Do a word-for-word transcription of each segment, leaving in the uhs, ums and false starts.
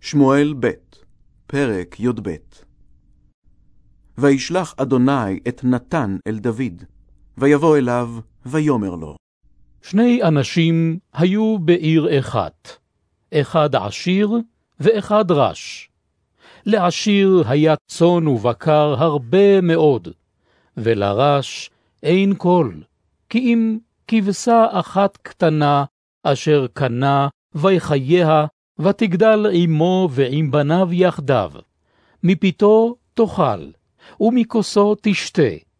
שמואל ב' פרק י"ב. וישלח אדוני את נתן אל דוד, ויבוא אליו, ויאמר לו. שני אנשים היו בעיר אחת, אחד עשיר ואחד רש. לעשיר היה צאן ובקר הרבה מאוד, ולרש אין כל, כי אם כבשה אחת קטנה, אשר קנה ויחייה, ותגדל עמו ועם בניו יחדיו. מפיתו תאכל, ומכוסו תשתה,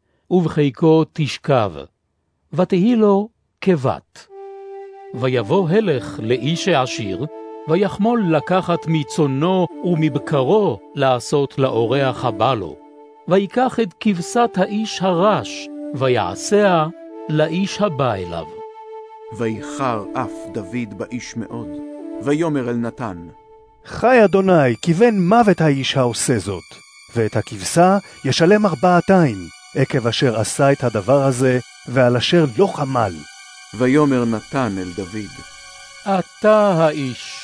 ובחיקו תשכב, ותהי לו כבת. ויבוא הלך לאיש העשיר, ויחמול לקחת מצונו ומבקרו לעשות לאורח הבא לו. ויקח את כבשת האיש הרש, ויעשיה לאיש הבא אליו. ויחר אף דוד באיש מאוד, ויאמר אל נתן. חי אדוני, כיוון מוות האיש העושה זאת, ואת הכבשה ישלם ארבעתיים, עקב אשר עשה את הדבר הזה, ועל אשר לא חמל. ויאמר נתן אל דוד. אתה האיש.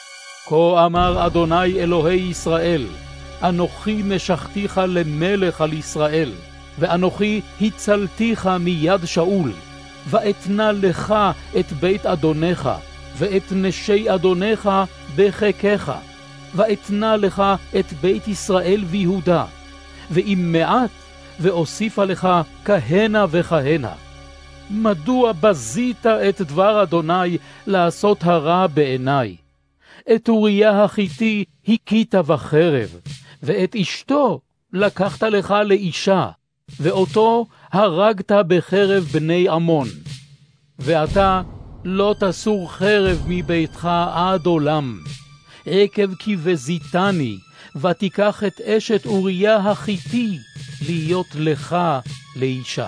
כה אמר אדוני אלוהי ישראל, אנוכי משחתיך למלך על ישראל, ואנוכי הצלתיך מיד שאול, ואתנה לך את בית אדונך, ואת נשי אדונך בחיקך, ואתנה לך את בית ישראל ויהודה, ואם מעט, ואוסיפה לך כהנה וכהנה. מדוע בזית את דבר אדוני לעשות הרע בעיני? את אוריה החיתי הכית בחרב, ואת אשתו לקחת לך לאישה, ואותו הרגת בחרב בני עמון. ואתה לא תסור חרב מביתך עד עולם, עקב כי בזיתני, ותיקח את אשת אוריה החיתי להיות לך לאישה.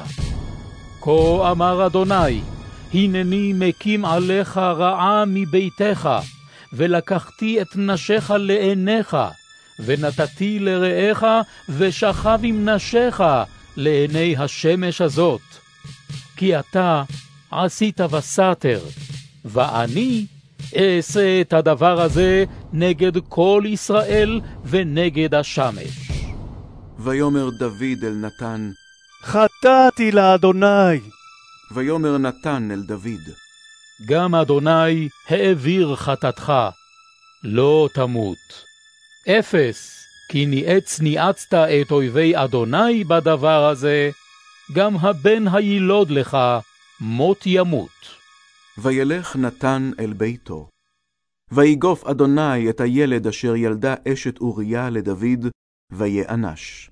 כה אמר אדוני, הנני מקים עליך רעה מביתך, ולקחתי את נשיך לעיניך, ונתתי לרעך, ושכב עם נשיך לעיני השמש הזאת. כי אתה עשית וסתר, ואני אעשה את הדבר הזה נגד כל ישראל ונגד השמש. ויאמר דוד אל נתן. חטאתי לאדוני. ויאמר נתן אל דוד. גם אדוני העביר חטאתך, לא תמות. אפס, כי ניאץ ניאצת את אויבי אדוני בדבר הזה, גם הבן הילוד לך מות ימות. וילך נתן אל ביתו. ויגוף אדוני את הילד אשר ילדה אשת אוריה לדוד, ויענש.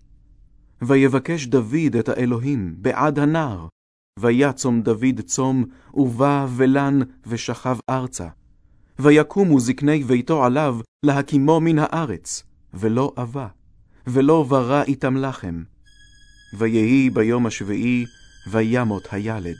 ויבקש דוד את האלוהים בעד הנער, ויצום דוד צום, ובא ולן ושכב ארצה. ויקומו זקני ביתו עליו להקימו מן הארץ, ולא אבה, ולא ברא איתם לחם. ויהי ביום השביעי, וימות הילד.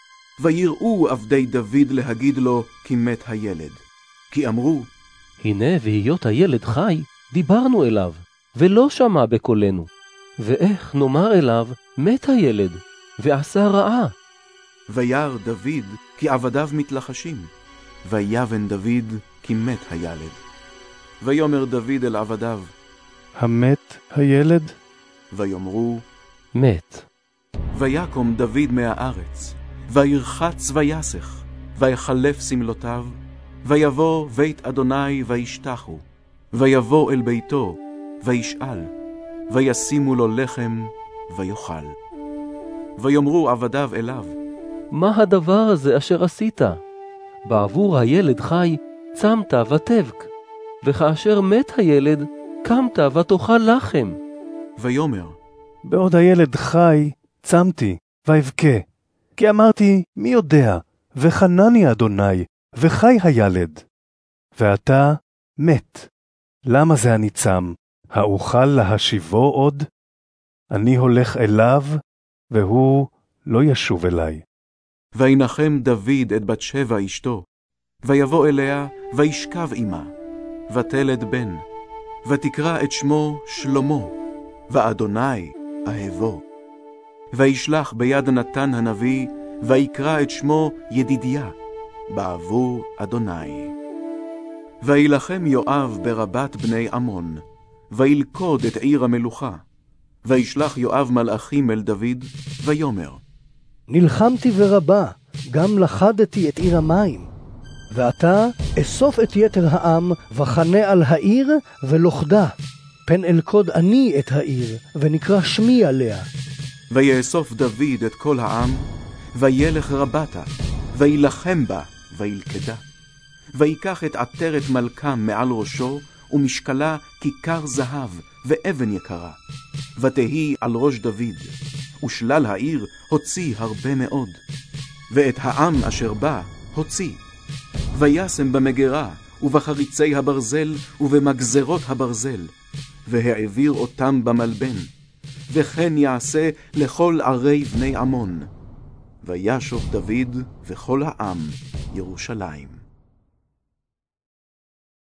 ויראו עבדי דוד להגיד לו כי מת הילד. כי אמרו, הנה והיות הילד חי, דיברנו אליו, ולא שמע בקולנו. ואיך נאמר אליו, מת הילד, ועשה רעה. וירא דוד כי עבדיו מתלחשים, ויבן דוד כי מת הילד. ויאמר דוד אל עבדיו, המת הילד? ויאמרו, מת. ויקום דוד מהארץ, וירחץ ויסך, ויחלף סמלותיו, ויבוא בית אדוני וישתחו, ויבוא אל ביתו, וישאל, וישימו לו לחם, ויאכל. ויאמרו עבדיו אליו, מה הדבר הזה אשר עשית? בעבור הילד חי צמת ותבק, וכאשר מת הילד קמת ותאכל לחם. ויאמר, בעוד הילד חי צמתי ואבכה, כי אמרתי מי יודע, וחנני אדוני, וחי הילד. ואתה מת. למה זה אני צם? האוכל להשיבו עוד? אני הולך אליו, והוא לא ישוב אליי. וינחם דוד את בת שבע אשתו, ויבוא אליה, וישכב עמה, ותלד בן, ותקרא את שמו שלמה, ואדוני אהבו. וישלח ביד נתן הנביא, ויקרא את שמו ידידיה, בעבור אדוני. וילחם יואב ברבת בני עמון, וילכוד את עיר המלוכה. וישלח יואב מלאכים אל דוד, ויאמר, נלחמתי ורבה, גם לכדתי את עיר המים. ועתה אסוף את יתר העם, וחנה על העיר ולוכדה. פן אלכוד אני את העיר, ונקרא שמי עליה. ויאסוף דוד את כל העם, וילך רבתה, וילחם בה, וילכדה. ויקח את עטרת מלכם מעל ראשו, ומשקלה כיכר זהב, ואבן יקרה. ותהי על ראש דוד, ושלל העיר הוציא הרבה מאוד. ואת העם אשר בא הוציא. וישם במגרה, ובחריצי הברזל, ובמגזרות הברזל, והעביר אותם במלבן. וכן יעשה לכל ערי בני עמון. וישוב דוד וכל העם ירושלים.